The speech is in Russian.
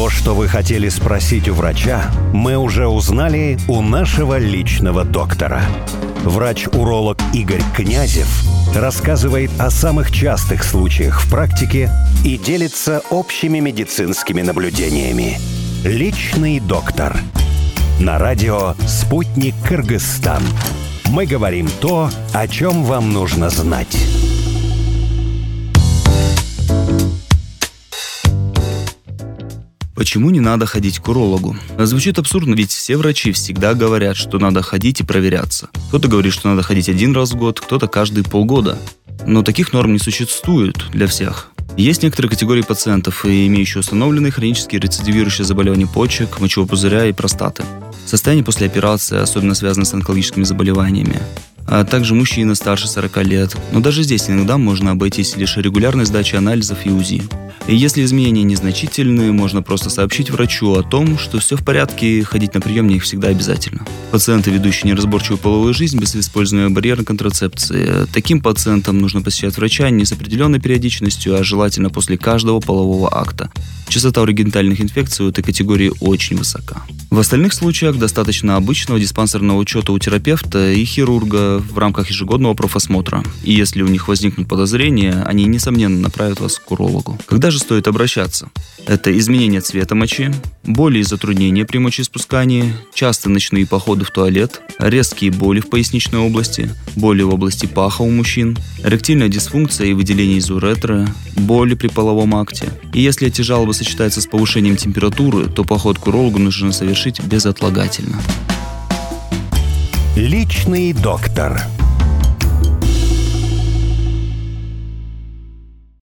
То, что вы хотели спросить у врача, мы уже узнали у нашего личного доктора. Врач-уролог Игорь Князев рассказывает о самых частых случаях в практике и делится общими медицинскими наблюдениями. Личный доктор. На радио «Спутник Кыргызстан». Мы говорим то, о чем вам нужно знать. Почему не надо ходить к урологу? Звучит абсурдно, ведь все врачи всегда говорят, что надо ходить и проверяться. Кто-то говорит, что надо ходить 1 раз в год, кто-то каждые полгода. Но таких норм не существует для всех. Есть некоторые категории пациентов, имеющие установленные хронические рецидивирующие заболевания почек, мочевого пузыря и простаты. Состояние после операции особенно связано с онкологическими заболеваниями. А также мужчины старше 40 лет. Но даже здесь иногда можно обойтись лишь регулярной сдачей анализов и УЗИ. И если изменения незначительные, можно просто сообщить врачу о том, что все в порядке, и ходить на прием не всегда обязательно. Пациенты, ведущие неразборчивую половую жизнь без использования барьерной контрацепции, таким пациентам нужно посещать врача не с определенной периодичностью, а желательно после каждого полового акта. Частота урогенитальных инфекций у этой категории очень высока. В остальных случаях достаточно обычного диспансерного учета у терапевта и хирурга в рамках ежегодного профосмотра. И если у них возникнут подозрения, они, несомненно, направят вас к урологу. Когда же стоит обращаться? Это изменение цвета мочи, боли и затруднения при мочеиспускании, частые ночные походы в туалет, резкие боли в поясничной области, боли в области паха у мужчин, эректильная дисфункция и выделение из уретры, боли при половом акте. И если эти жалобы сочетаются с повышением температуры, то поход к урологу нужно совершить безотлагательно. Личный доктор.